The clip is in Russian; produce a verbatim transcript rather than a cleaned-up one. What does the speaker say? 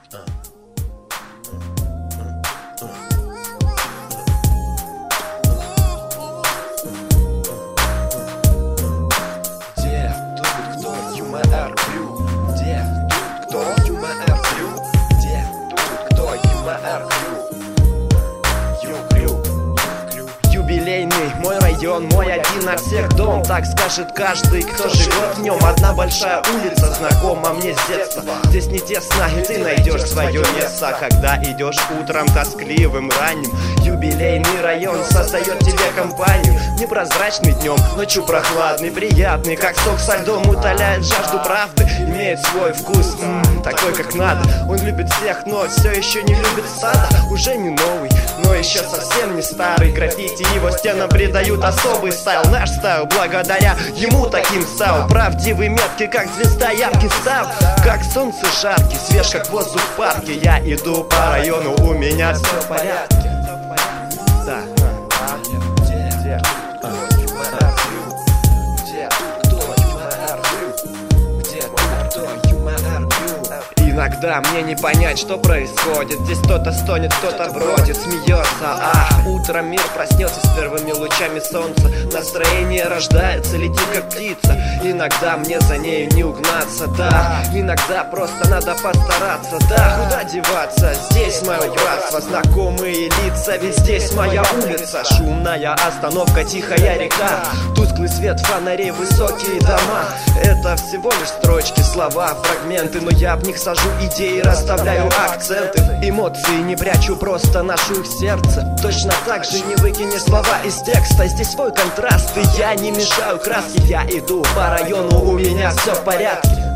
Где тут кто ЮМР Крю? Где тут кто ЮМР Крю? Где тут кто ЮМР Крю? Ю-Крю. Юбилейный мой район, мой один на всех дом. Так скажет каждый, кто живет в нем. Одна большая улица, знакома мне с детства. Здесь не тесно, и ты найдешь свое место, когда идешь утром тоскливым ранним. Юбилейный район создает тебе компанию. Непрозрачный днем, ночью прохладный, приятный, как сок со льдом, утоляет жажду правды. Имеет свой вкус, м-м, такой как надо. Он любит всех, но все еще не любит сада. Уже не новый, но еще совсем не старый. Граффити его стенам придают особый стайл. Наш стайл, благодаря ему таким стал. Правдивый, меткий, как звезда, яркий стал. Как солнце жаркий, свеж, как воздух в парке. Я иду по району, у меня все в порядке. Да. Иногда мне не понять, что происходит. Здесь кто-то стонет, кто-то бродит, смеется. Ах, утром мир проснется с первыми лучами солнца. Настроение рождается, летит как птица. Иногда мне за нею не угнаться, да. Иногда просто надо постараться, да. Куда деваться? Здесь мое братство, знакомые лица. Ведь здесь моя улица. Шумная остановка, тихая река. Тусклый свет фонарей, высокие дома. Это всего лишь строчки, слова, фрагменты. Но я в них сажу идеи, расставляю акценты. Эмоции не прячу, просто ношу их в сердце. Точно так же не выкинешь слова из текста. Здесь свой контраст, и я не мешаю краски. Я иду по району, у меня все в порядке.